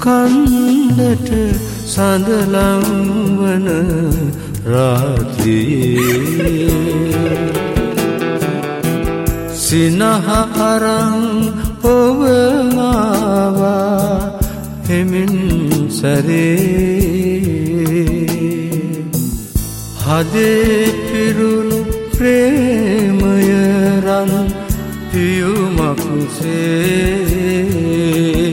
කන්දට සඳලම් වන රාත්‍රියේ සිනහ අරන් ඔබ මාවා හෙමින් සැරේ හදේ පිරුණු ප්‍රේමය රන් පියුමක්සේ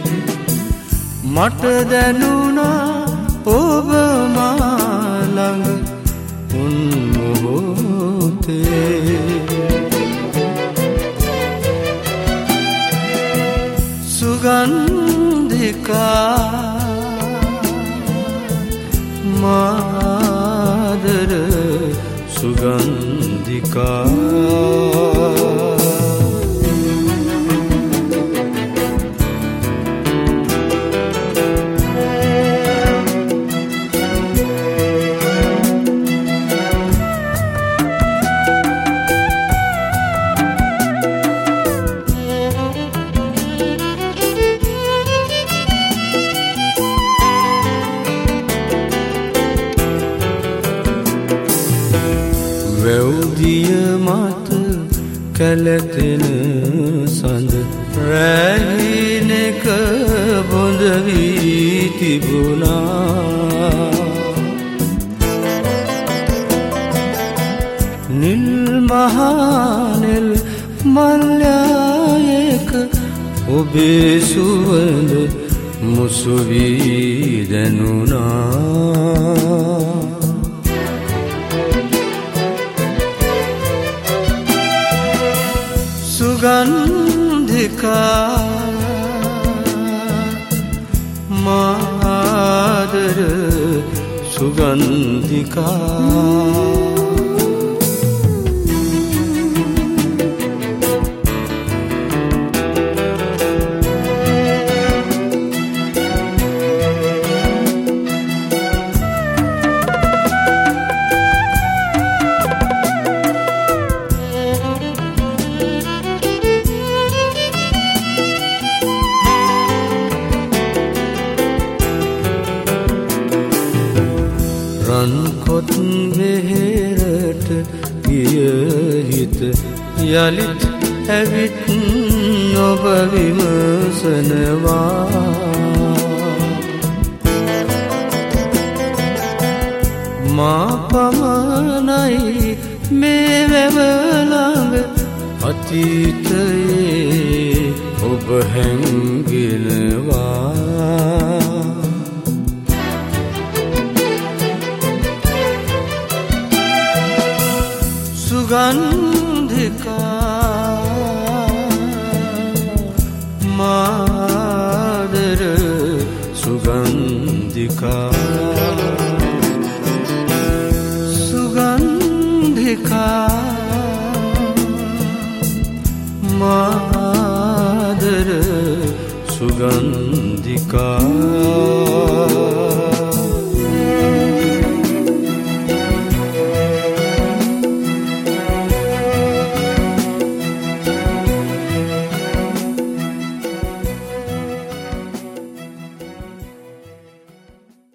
මට දැනුණා ඔබ මා ළඟ උන් මොහොතේ සුගන්ධිකා මාදර සුගන්ධිකා වැව්දිය මත කැලතෙන සඳ රැහිනක බොඳ වී තිබුණා නිල් මහනෙල් මල්යායක ඔබේ සුවඳ මුසු වී දැනුණා සුගන්ධිකා මාදර සුගන්ධිකා රන්කොත් වෙහෙරට ගිය හිත යලිත් ඇවිත් ඔබ විමසනවා මා පමණයි මේ වැව ළඟ අතීතයේ ඔබ හැංගෙනවා සුගන්ධිකා මාදර සුගන්ධිකා